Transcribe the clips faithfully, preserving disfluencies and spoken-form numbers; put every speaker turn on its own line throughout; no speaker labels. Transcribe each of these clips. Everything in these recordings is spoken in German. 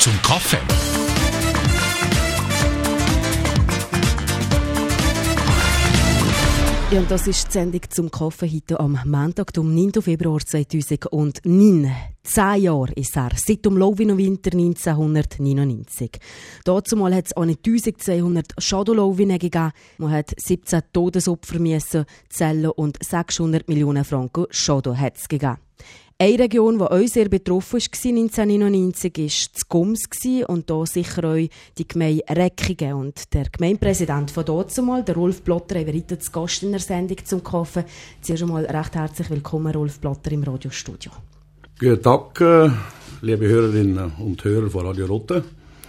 zum Kaffee.
Ja, und das ist die Sendung zum Kaffee heute am Montag, am neunten Februar zweitausendneun. Zehn Jahre ist er, seit dem Lowino-Winter neunzehnhundertneunundneunzig. Dazumal hat es auch eintausendzweihundert Schadolowinen gegeben. Man hat siebzehn Todesopfer müssen zählen und sechshundert Millionen Franken Schaden hat es gegeben. Eine Region, die auch sehr betroffen war neunzehnhundertneunundneunzig, war das Goms und da sicher auch die Gemeinde Räckingen. Und der Gemeindepräsident von dazumal, der Rolf Blatter, ist heute zu Gast in der Sendung zum Kaffee. Zuerst einmal recht herzlich willkommen, Rolf Blatter, im Radiostudio.
Guten Tag, liebe Hörerinnen und Hörer von Radio Rotte.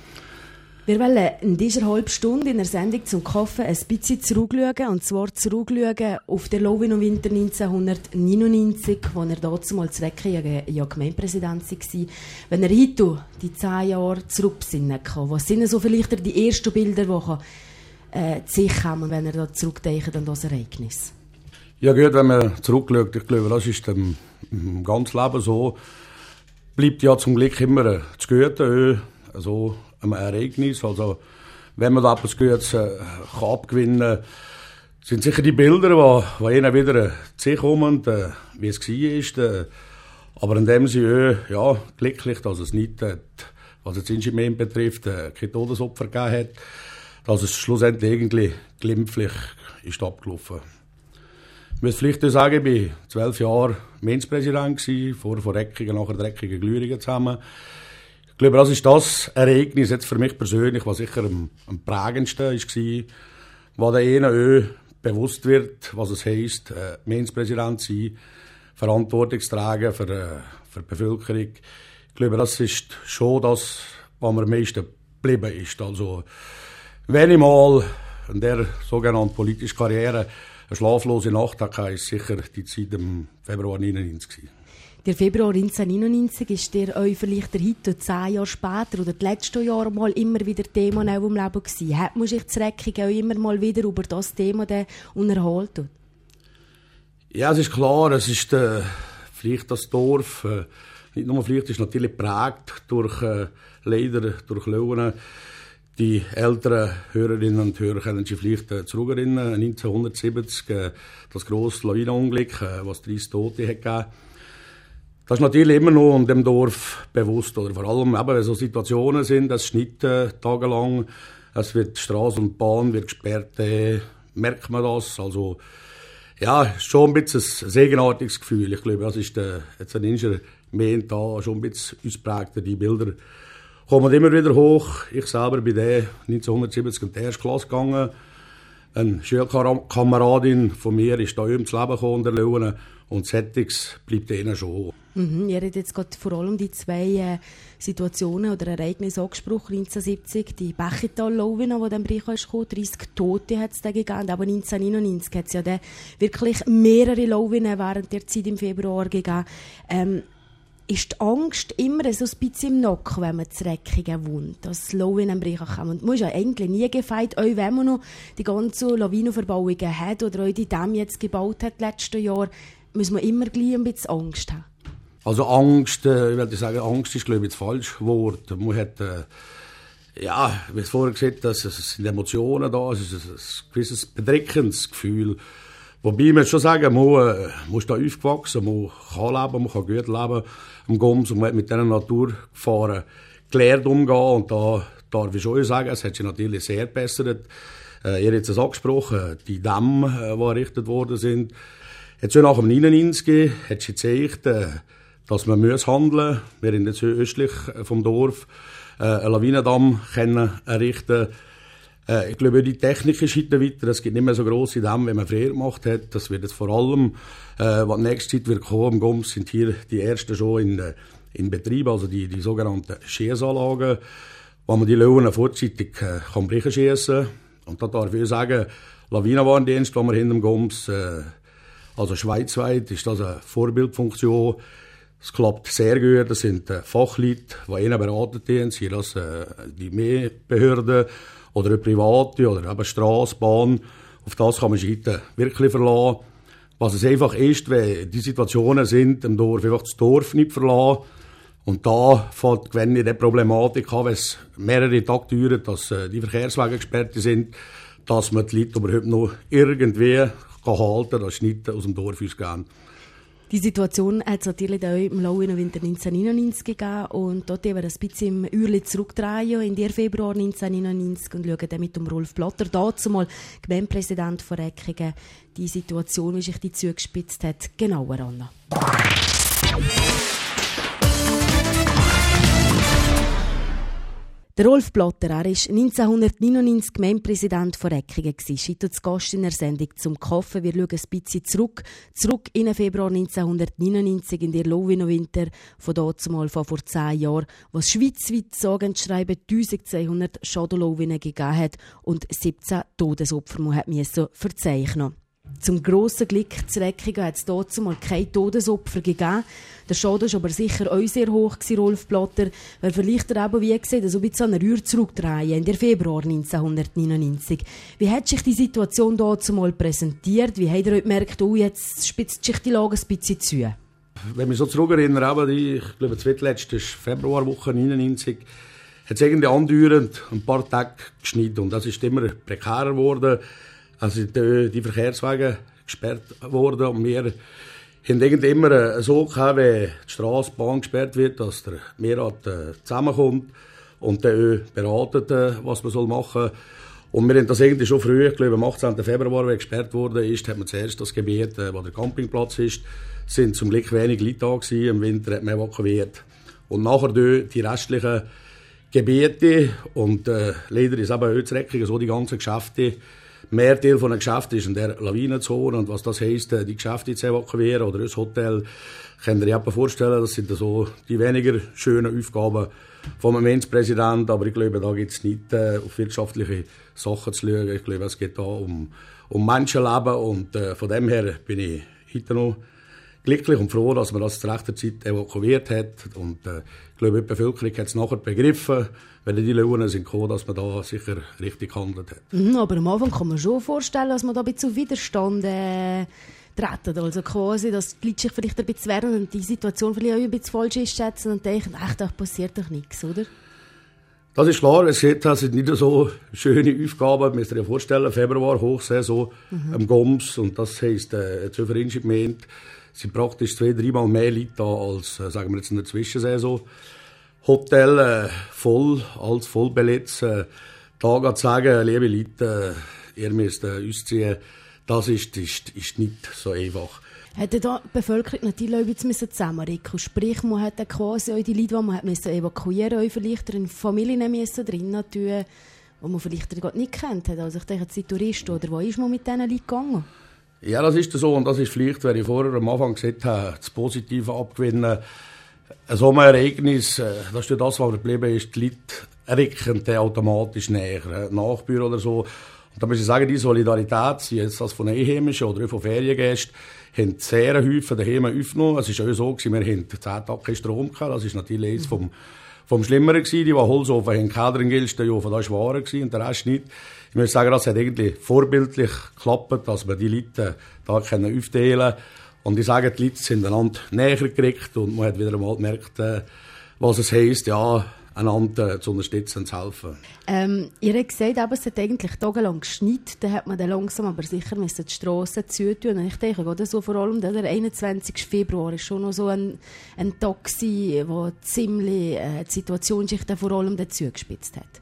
Wir wollen in dieser halben Stunde in der Sendung zum Kaffee ein bisschen zurückschauen, und zwar zurückschauen auf den Lowino-Winter neunzehnhundertneunundneunzig, wo er damals zu Räckingen ja Gemeindepräsident war. Wenn er heute die zehn Jahre zurückbesinnen kann, was sind so vielleicht die ersten Bilder, die äh, zu sich kommen, wenn er da zurückdenkt an das Ereignis?
Ja gut, wenn man zurückschaut, ich glaube, das ist im, im ganzen Leben so, bleibt ja zum Glück immer das Gute, also ein Ereignis. Also, wenn man da etwas Gutes äh, kann abgewinnen kann, sind sicher die Bilder, die, die ihnen wieder zu sich kommen, äh, wie es war. Äh, aber in dem Sinne, äh, ja, glücklich, dass es nicht, äh, was das Ingenieur betrifft, äh, keine Todesopfer gegeben hat, dass es schlussendlich irgendwie glimpflich ist abgelaufen. Ich muss vielleicht sagen, ich war zwölf Jahre Gemeindepräsident, vorher von Räckingen, nachher Räckingen Glüringen zusammen. Ich glaube, das ist das Ereignis jetzt für mich persönlich, was sicher am, am prägendsten war, wo der ihnen bewusst wird, was es heisst, äh, Gemeindepräsident zu sein, Verantwortung zu tragen für, äh, für die Bevölkerung. Ich glaube, das ist schon das, was mir am meisten geblieben ist. Also, wenn ich mal in der sogenannten politischen Karriere eine schlaflose Nacht hatte, ist sicher die Zeit im Februar neunzehnhundertneunundneunzig.
Der Februar neunzehnhundertneunundneunzig ist der euch vielleicht der heute zehn Jahre später oder die letzten Jahre mal immer wieder Thema auch im Leben gewesen. Hat man sich zu Räckingen auch immer mal wieder über das Thema unterhalten?
Ja, es ist klar, es ist äh, vielleicht das Dorf, äh, nicht nur vielleicht, ist natürlich geprägt durch, äh, leider durch Löwen. Die älteren Hörerinnen und Hörer können sich vielleicht äh, zurückerinnern, neunzehnhundertsiebzig, äh, das grosse Lawinenunglück, äh, was dreißig Tote hat gegeben. Das ist natürlich immer noch in dem Dorf bewusst, oder vor allem eben, wenn so Situationen sind, es schneit äh, tagelang, es wird Straße und Bahn wird gesperrt, äh, merkt man das. Also ja, schon ein bisschen ein segenartiges Gefühl. Ich glaube, das ist der, jetzt ein Inger Moment da, schon ein bisschen ausprägter. Die Bilder kommen immer wieder hoch. Ich selber bin der neunzehnhundertsiebzig in die erste Klasse gegangen. Eine Schulkameradin von mir ist da ins Leben gekommen, der Löwen, und Settings bleibt ihnen schon.
Mhm, ihr habt jetzt gerade vor allem die zwei äh, Situationen oder Ereignisse angesprochen. neunzehnhundertsiebzig, die Becchetal-Lawine, die dann Bereich ist gekommen, dreißig Tote hat es da gegeben. Aber neunzehnhundertneunundneunzig hat es ja dann wirklich mehrere Lawinen während der Zeit im Februar gegeben. Ähm, ist die Angst immer so ein bisschen im Nacken, wenn man zu Räckingen wohnt, dass Lawinenbrüche kommen? Und man ist ja eigentlich nie gefeit, auch wenn man noch die ganzen Lawinenverbauungen hat oder auch die Dämme jetzt gebaut hat letztes Jahr, muss man immer gleich ein bisschen Angst haben.
Also Angst, äh, ich würde sagen, Angst ist, glaube ich, das falsche Wort. Man hat, äh, ja, wie es vorher gesagt hast, es sind Emotionen da, es ist ein, ein gewisses bedrückendes Gefühl. Wobei man schon sagen muss, man ist da aufgewachsen, man kann leben, man kann gut leben am Goms und man hat mit diesen Naturgefahren gelernt umgehen. Und da darf ich schon sagen, es hat sich natürlich sehr gebessert. Äh, ihr habt es angesprochen, die Dämme, äh, die errichtet worden sind. Jetzt nach dem neunundneunzig hat sich gezeigt, äh, dass man muss handeln muss. Wir haben jetzt östlich vom Dorf äh, einen Lawinendamm können errichten. Äh, ich glaube, die Technik ist heute weiter. Es gibt nicht mehr so grosse Dämme, wie man früher gemacht hat. Das wird jetzt vor allem, äh, was nächste Zeit wird kommen, im Goms sind hier die ersten schon in, äh, in Betrieb, also die, die sogenannten Schiessanlagen, wo man die Löwen vorzeitig äh, kann brechen schiessen. Und da darf ich sagen, Lawinenwarndienst, den wir hinter dem Goms, äh, also schweizweit, ist das eine Vorbildfunktion. Es klappt sehr gut. Das sind äh, Fachleute, die ihnen beraten haben, sind das äh, die Meerbehörden oder eine private oder eben Strassbahn. Auf das kann man sich heute wirklich verlassen. Was es einfach ist, wenn die Situationen sind, im Dorf einfach das Dorf nicht verlassen. Und da fällt gewinn in der Problematik an, wenn es mehrere Tage dauert, dass äh, die Verkehrswege gesperrt sind, dass man die Leute überhaupt noch irgendwie kann halten kann, dass sie nicht aus dem Dorf ausgehen.
Die Situation hat es natürlich auch im lauen Winter neunzehnhundertneunundneunzig gegeben und dort haben wir ein bisschen im Uhrli zurückdrehen in den Februar neunzehnhundertneunundneunzig und schauen dann mit dem Rolf Blatter, dazu mal Gemeindepräsident von Eckingen, die Situation, wie sich die zugespitzt hat, genauer an. Der Rolf Blatter, er war neunzehnhundertneunundneunzig Gemeindepräsident von Eckingen. Heute zu Gast in der Sendung zum Kaffee. Wir schauen ein bisschen zurück. Zurück in den Februar neunzehnhundertneunundneunzig in der Lowino-Winter von dort mal von vor zehn Jahren, was schweizweit sagen und schreiben eintausendzweihundert Schadenlowinen gegeben hat und siebzehn Todesopfer man hat müssen verzeichnen. Zum grossen Glück zu Eckingen hat es dazu mal keine Todesopfer gegeben. Der Schaden war aber sicher auch sehr hoch, Rolf Blatter, weil vielleicht er eben, wie gesagt, so ein bisschen an eine Rühr zurückdrehen in der Februar neunzehnhundertneunundneunzig. Wie hat sich die Situation dazu mal präsentiert? Wie habt ihr heute gemerkt, oh, jetzt spitzt sich die Lage ein bisschen zu?
Wenn ich so zurückerinnere, die, ich glaube, die zweitletzte Februarwoche neunundneunzig, hat es irgendwie andauernd ein paar Tage geschneit und das ist immer prekärer geworden. Also die, die Verkehrswege gesperrt wurden und wir haben irgendwie immer so gehabt, wenn die Straßenbahn gesperrt wird, dass der Mehrrat äh, zusammenkommt und dann beraten, was man machen soll. Und wir haben das irgendwie schon früh, ich glaube am achtzehnten Februar, wenn gesperrt wurde, ist, hat man zuerst das Gebiet, äh, wo der Campingplatz ist, sind zum Glück wenig Leute da gewesen, im Winter hat man evakuiert. Und nachher die restlichen Gebiete und äh, leider ist eben heute Eckingen so die ganzen Geschäfte. Mehr Teil von einem Geschäft ist in der Lawinenzone und was das heisst, die Geschäfte zu evakuieren oder ein Hotel, könnt ihr euch vorstellen, das sind so die weniger schönen Aufgaben vom Gemeindepräsidenten, aber ich glaube, da geht es nicht äh, auf wirtschaftliche Sachen zu schauen. Ich glaube, es geht da um, um Menschenleben und äh, von dem her bin ich heute noch glücklich und froh, dass man das zu rechter Zeit evakuiert hat und äh, ich glaube, die Bevölkerung hat es nachher begriffen, wenn die Löwen sind gekommen, dass man da sicher richtig gehandelt hat.
Mhm, aber am Anfang kann man schon vorstellen, dass man da ein bisschen zu Widerstand äh, treten. Also quasi, dass die Leute sich vielleicht ein bisschen wehren und die Situation vielleicht auch ein bisschen falsch einschätzen und denken, ach, da passiert doch nichts, oder?
Das ist klar, es geht, das sind nicht so schöne Aufgaben. Man muss sich ja vorstellen, Februar, Hochsaison mhm. am Goms und das heisst, äh, zur Gemeinde sind praktisch zwei, dreimal mehr Leute da als, äh, sagen wir jetzt in der Zwischensaison. Hotel äh, voll, alles voll beletzt. Äh, da geht sagen, liebe Leute, äh, ihr müsst äh, ausziehen. Das ist, ist, ist nicht so einfach.
Hätte da die Bevölkerung natürlich auch jetzt zusammenrücken? Sprich, man hat quasi auch die Leute, die man hat evakuieren musste, vielleicht in Familien müssen drinnen tun, die man vielleicht nicht kennt. Also ich denke, die Touristen, oder wo ist man mit diesen Leuten gegangen?
Ja, das ist so und das ist vielleicht, wie ich vorher am Anfang gesagt habe, das Positive abgewinnen. Ein Sommerereignis, das ist das, was geblieben ist, die Leute rücken automatisch näher, Nachbarn oder so. Und da muss ich sagen, die Solidarität, sei jetzt das von Einheimischen oder von Feriengästen, haben sehr häufig daheim aufgenommen. Es war auch so, wir hatten zehn Tage keinen Strom gehabt. Das ist natürlich eines vom, vom Schlimmeren gewesen. Die, die Holzofen haben, Käder in Gilstein-Ofen, das war wahr gewesen und der Rest nicht. Ich muss sagen, das hat eigentlich vorbildlich geklappt, dass wir die Leute da können aufteilen können. Und ich sage, die Leute sind einander näher gekriegt und man hat wieder einmal gemerkt, was es heisst, ja, einander zu unterstützen und zu helfen. Ähm,
ihr habt gesagt, aber es hat eigentlich tagelang geschneit, dann hat man dann langsam aber sicher die Strassen zutun. Und ich denke, oder so vor allem der einundzwanzigsten Februar war schon noch so ein, ein Tag gewesen, wo ziemlich äh, die Situation sich dann vor allem dazu gespitzt hat.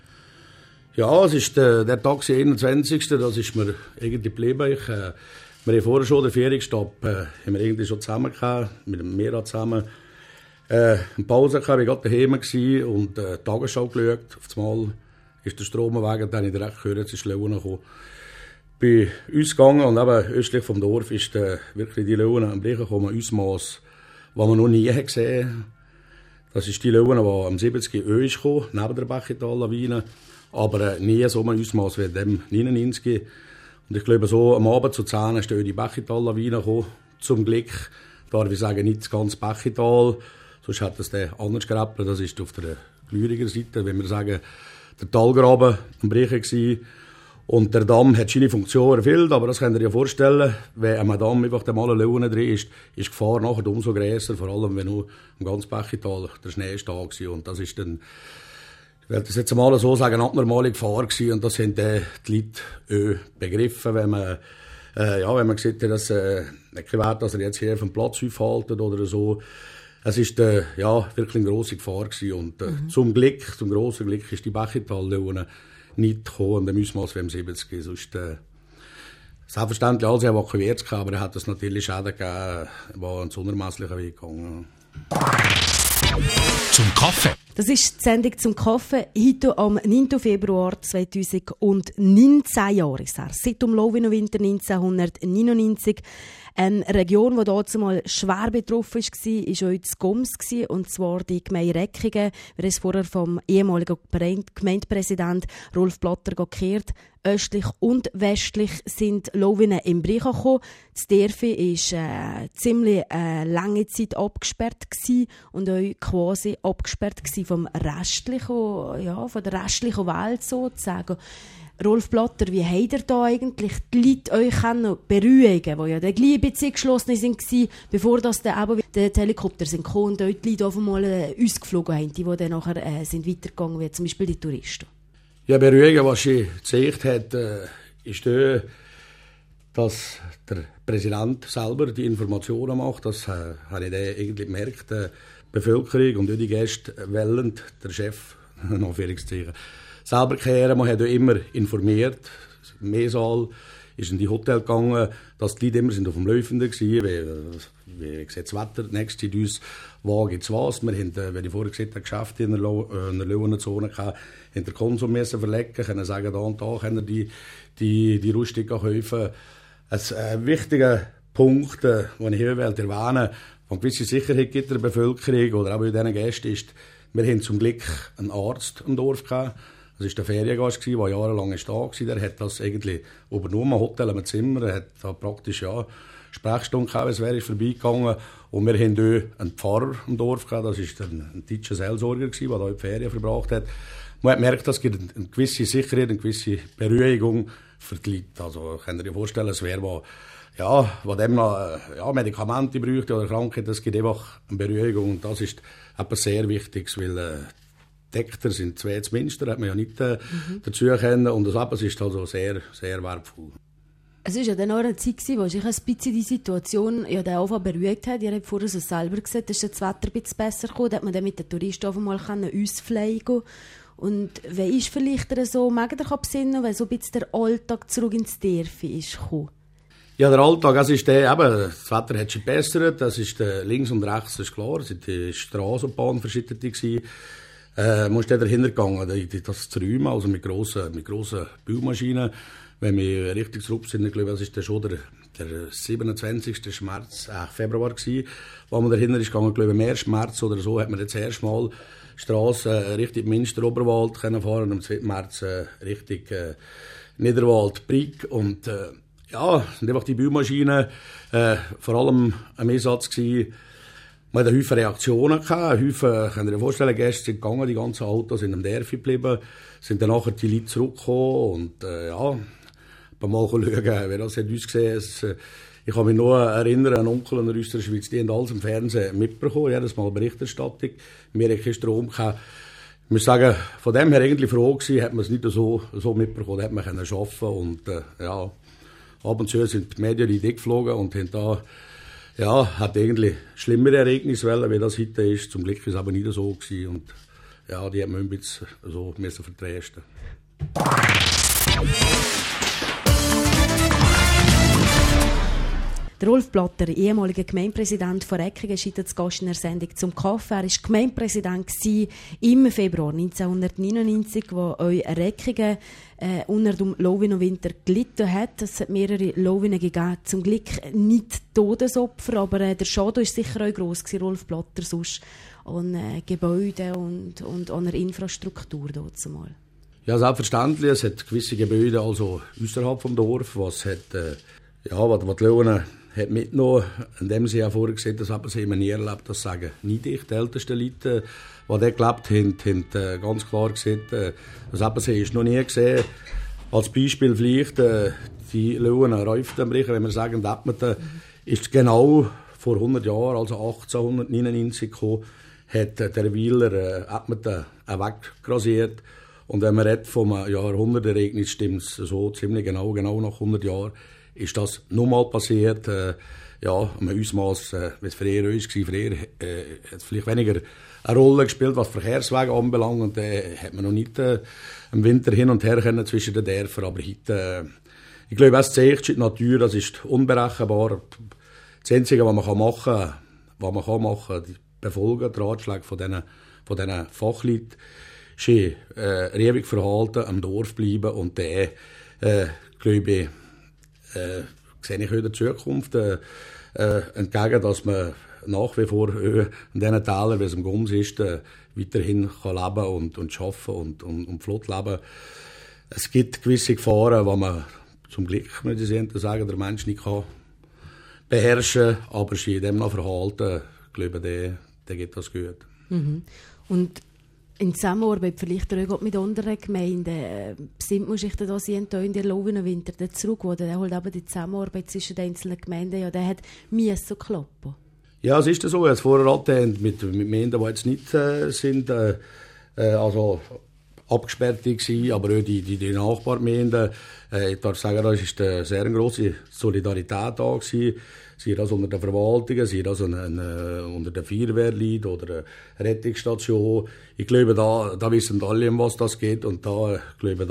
Ja, es ist der, der Tag, der einundzwanzigste Das ist mir irgendwie geblieben. Ich, äh, wir haben vorher schon den Ferienstopp, äh, haben wir irgendwie schon zusammen gehabt, mit dem Mehrrat zusammen. Äh, eine Pause gehabt, ich war gerade daheim gewesen und äh, die Tagesschau geschaut. Auf einmal ist der Strom weg, dann habe ich direkt gehört, jetzt ist Löwen gekommen. Bei uns gegangen und eben östlich vom Dorf ist äh, wirklich die Löwen am Brechen gekommen, ein Ausmaß, was man noch nie gesehen hat. Das ist die Löwen, die am siebzig Ö ist gekommen, neben der Becketal-Lawine. Aber äh, nie so ein Ausmaß wie dem neunundneunzig. Und ich glaube, so am Abend zu zehn ist die Becketal-Lawine gekommen. Zum Glück darf ich sagen, nicht das ganze Becketal. Sonst hat es den anders geräppelt. Das ist auf der Glüriger Seite, wenn wir sagen, der Talgraben am Brechen gewesen. Und der Damm hat seine Funktion erfüllt, aber das könnt ihr ja vorstellen, wenn am Damm einfach der mal Löwen drin ist, ist die Gefahr nachher umso grösser, vor allem wenn nur im ganzen Beckental der Schnee ist da war. Und das ist dann, ich werde das jetzt mal so sagen, eine abnormale Gefahr gewesen. Und das haben die Leute auch begriffen, wenn man, äh, ja, wenn man sieht, dass, äh, nicht wert, dass er jetzt hier auf dem Platz aufhaltet oder so. Es ist, äh, ja, wirklich eine grosse Gefahr gewesen. Und, äh, mhm. zum Glück, zum grossen Glück ist die Beckental-Löwen nicht gekommen, und dann müssen wir als W M siebzig gehen. Sonst, äh, selbstverständlich alles evakuiert, aber er hat es natürlich Schäden gegeben, war einen unermesslichen Weg gegangen.
Zum Kaffee.
Das ist die Sendung zum Kaffee. Heute am neunten Februar zweitausendneunzehn Jahre ist er. Seit dem Lowino-Winter neunzehnhundertneunundneunzig. Eine Region, die dort mal schwer betroffen war, war auch das Goms, und zwar die Gemeinde Reckingen. Wir haben es vorher vom ehemaligen Gemeindepräsident Rolf Blatter gekehrt. Östlich und westlich sind Lowinen im Brich gekommen. Das Dörfli war äh, ziemlich äh, lange Zeit abgesperrt gewesen und auch quasi abgesperrt gewesen vom restlichen, ja, von der restlichen Welt sozusagen. Rolf Blatter, wie habt ihr da eigentlich die Leute euch beruhigen können, die ja dann gleich ein bisschen geschlossen waren, bevor das dann eben die Helikopter sind gekommen und dort die Leute auf einmal äh, uns geflogen haben, die, die dann nachher äh, sind weitergegangen, wie zum Beispiel die Touristen?
Ja, beruhigen, was sie gezeigt hat, äh, ist der, dass der Präsident selber die Informationen macht. Das äh, habe ich dann irgendwie gemerkt. Die Bevölkerung und die Gäste wollen der Chef, in Anführungszeichen, selber kehren. Man hat ja immer informiert. Im Mesaal ist in die Hotel gegangen, dass die Leute immer sind auf dem Laufenden waren. Wie, wie sieht das Wetter? Nächstes in uns, wo gibt es was? Wir haben, wenn ich vorher gesagt habe, Geschäfte in der, Lo- äh, in der Löwenenzone gehabt, haben den Konsum müssen verlegen, können sagen, da und da können die, die, die Rustiken kaufen. Ein äh, wichtiger Punkt, äh, den ich hier erwähnen will, von gewisse Sicherheit gibt der Bevölkerung oder auch bei diesen Gästen, ist, wir haben zum Glück einen Arzt im Dorf gehabt. Das war der Feriengast, der jahrelang da war. Der hat das eigentlich übernommen, ein Hotel im Zimmer. Er hat da praktisch ja Sprechstunde gehabt, es wäre vorbeigegangen. Und wir hatten auch einen Pfarrer im Dorf gehabt. Das war ein, ein deutscher Seelsorger, der da die Ferien verbracht hat. Man hat gemerkt, es gibt eine gewisse Sicherheit, eine gewisse Beruhigung für die Leute. Also, könnt ihr euch vorstellen, es wäre, wo, ja, wo dem noch, ja, Medikamente bräuchte oder Krankheit, es gibt einfach eine Beruhigung. Und das ist etwas sehr Wichtiges, weil, äh, Dekter sind zwei zu Münster, hat man ja nicht äh, mhm. dazu kennen. Und das ist also sehr, sehr wertvoll.
Es war ja dann auch eine Zeit, wo sich ein bisschen die Situation ja dann auch beruhigt hat. Ihr habt vorher so selber gesagt, dass das Wetter ein bisschen besser kam. Da hat man dann mit den Touristen auf einmal ausfliegen können. Und wie ist vielleicht so, mag ihr euch besinnen, weil so ein bisschen der Alltag zurück ins Dörfli ist gekommen?
Ja, der Alltag, das ist der, eben, das Wetter hat sich gebessert, das ist der, links und rechts, das ist klar, es sind die Straßenbahnen verschiedene gewesen. Äh, man ist dann dahinter gegangen, das zu räumen, also mit grossen, mit grossen Baumaschinen. Wenn wir richtig zurück sind, ich glaube, das war schon der, der siebenundzwanzigste März, äh, Februar gewesen, wo man dahinter ist gegangen, ich glaube, am ersten März oder so, hat man jetzt erst mal Strasse äh, Richtung Münster-Oberwald können fahren, und am zweiten März äh, Richtung äh, Niederwald-Brig. Und äh, ja, sind einfach die Baumaschinen äh, vor allem am Einsatz gewesen. Man hatte Haufen Reaktionen gehabt, Haufen, könnt ihr euch vorstellen, Gäste sind gegangen, die ganzen Autos sind am Dörfli geblieben, sind dann nachher die Leute zurückgekommen und äh, ja, ein Mal schauen, wie das hat ausgesehen hat. Ich kann mich noch erinnern, ein Onkel in der Schweiz, die haben alles im Fernsehen mitbekommen, jedes Mal Berichterstattung, wir hatten keinen Strom gehabt. Ich muss sagen, von dem her eigentlich froh gewesen, hat man es nicht so, so mitbekommen, da hat man können arbeiten und äh, ja, ab und zu sind die Medien in die geflogen und haben da ja, hat eigentlich schlimmere Ereignisse, wie das heute ist. Zum Glück war es aber nicht so gewesen. Und ja, die hat man ein bisschen so müssen vertrösten.
Der Rolf Blatter, ehemaliger Gemeindepräsident von Reckingen, ist heute zu Gast in der Sendung zum Kaffee. Er war Gemeindepräsident im Februar neunzehnhundertneunundneunzig, wo euch Reckingen äh, unter dem Lowino-Winter gelitten hat. Es hat mehrere Lowinen gegeben. Zum Glück nicht Todesopfer, aber äh, der Schaden war sicher auch gross gewesen, Rolf Blatter, sonst an äh, Gebäuden und, und an der Infrastruktur dort zumal.
Ja, selbstverständlich. Es hat gewisse Gebäude also außerhalb vom Dorf, was hat, äh, ja, was, was die Löwen hat mitgenommen, indem sie ja vorher gesagt haben, das haben wir nie erlebt, das sagen nicht ich, die ältesten Leute, die dort gelebt haben, haben äh, ganz klar gesagt, äh, das haben sie ist noch nie gesehen. Als Beispiel vielleicht äh, die Löwener Räuftenbrecher, wenn wir sagen, Edmonton ist genau vor hundert Jahren, also achtzehnhundertneunundneunzig gekommen, hat äh, der Wieler äh, Edmonton äh, weggrasiert. Und wenn man redet vom Jahrhundertereignis, stimmt es so ziemlich genau, genau nach hundert Jahren, ist das nochmal passiert. Äh, ja, am Ausmaß, äh, wie es früher ist, war, früher äh, hat es vielleicht weniger eine Rolle gespielt, was Verkehrswege anbelangt. Und äh, hat man noch nicht äh, im Winter hin und her können zwischen den Dörfern. Aber heute, äh, ich glaube, es zeigt, die Natur, das ist unberechenbar. Das Einzige, was man machen kann, was man kann machen, die befolgen die Ratschläge von diesen, von diesen Fachleuten, schön äh, ruhig verhalten, am Dorf bleiben und dann, äh, glaube ich, äh, sehe ich in der Zukunft äh, äh, entgegen, dass man nach wie vor äh, in diesen Tälern, wie es im Gums ist, äh, weiterhin kann leben und, und arbeiten und, und, und flott leben. Es gibt gewisse Gefahren, die man zum Glück, muss ich sagen, der Mensch nicht kann beherrschen, aber in dem noch verhalten, glaube ich, der, der geht das gut.
Mhm. Und in Zusammenarbeit vielleicht auch mit anderen Gemeinden, sind muss ich da sehen, in der Löwenwinter zurück, wo dann halt aber die Zusammenarbeit zwischen den einzelnen Gemeinden, ja, der hat müssen klappen.
Ja, es ist so, jetzt vorher erwähnt, mit, mit Gemeinden, die jetzt nicht äh, sind, äh, also abgesperrt waren, aber auch die, die, die Nachbargemeinden, äh, ich darf sagen, da ist eine sehr grosse Solidarität da gewesen. Sei das unter den Verwaltungen, sei das eine, eine, unter den Feuerwehrleuten oder eine Rettungsstation. Ich glaube, da, da wissen alle, um was das geht. Und da, ich glaube,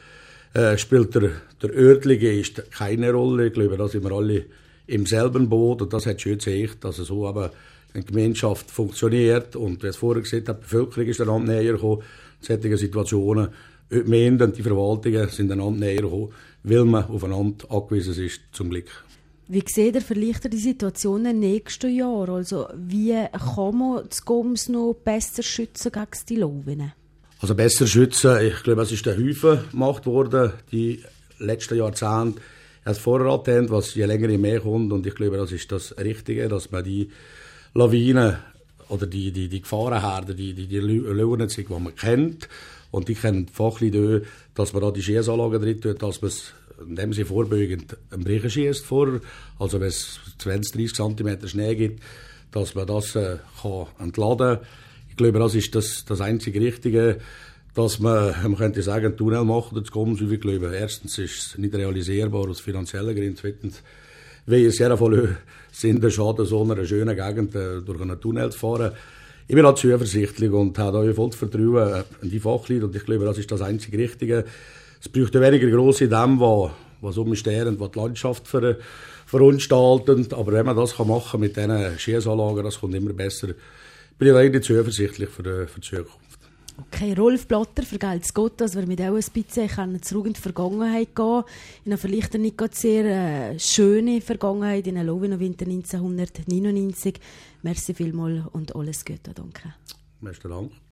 da äh, spielt der, der örtliche ist keine Rolle. Ich glaube, da sind wir alle im selben Boot. Und das hat schön gezeigt, dass so aber eine Gemeinschaft funktioniert. Und wie es vorher gesagt hat, die Bevölkerung ist einander näher gekommen. In solchen Situationen, die Gemeinden und die Verwaltungen sind einander näher gekommen, weil man aufeinander angewiesen ist, zum Glück.
Wie sieht ihr vielleicht die Situation im nächsten Jahr? Also, wie kann man das Gums noch besser schützen gegen die Löwen?
Also besser schützen, ich glaube, es ist der Haufen gemacht worden, die letzten Jahrzehnte. Als vorher erwähnt, was je länger je mehr kommt. Und ich glaube, das ist das Richtige, dass man die Lawinen oder die, die, die Gefahrenherde, die, die, die Löwen, die man kennt, und die kennen fachlich, dass man da die Schießanlagen drin tut, dass man es, indem sie vorbeugend einen Brechen schießt vor, also wenn es zwanzig, dreissig Zentimeter Schnee gibt, dass man das äh, kann entladen kann. Ich glaube, das ist das, das einzige Richtige, dass man, man könnte sagen, einen Tunnel machen, das kommt, ich glaube, erstens ist es nicht realisierbar aus finanziellen Gründen, zweitens, weil es sehr voll Sinn der Schaden, so einer schönen Gegend äh, durch einen Tunnel zu fahren. Ich bin auch zuversichtlich und habe da voll Vertrauen in die Fachleute, und ich glaube, das ist das einzige Richtige. Es braucht weniger grosse Dämme, die was umstehen, was die Landschaft ver, verunstalten. Aber wenn man das machen kann mit diesen Schießanlagen, das kommt immer besser. Bin ich eigentlich zuversichtlich für die, für die Zukunft.
Okay, Rolf Blatter, vergelt's Gott, dass wir mit auch ein bisschen zurück in die Vergangenheit gehen. In einer vielleicht nicht gerade sehr äh, schöne Vergangenheit, in der Löwenwinter neunzehnhundertneunundneunzig. Merci vielmals und alles Gute, danke.
Besten Dank.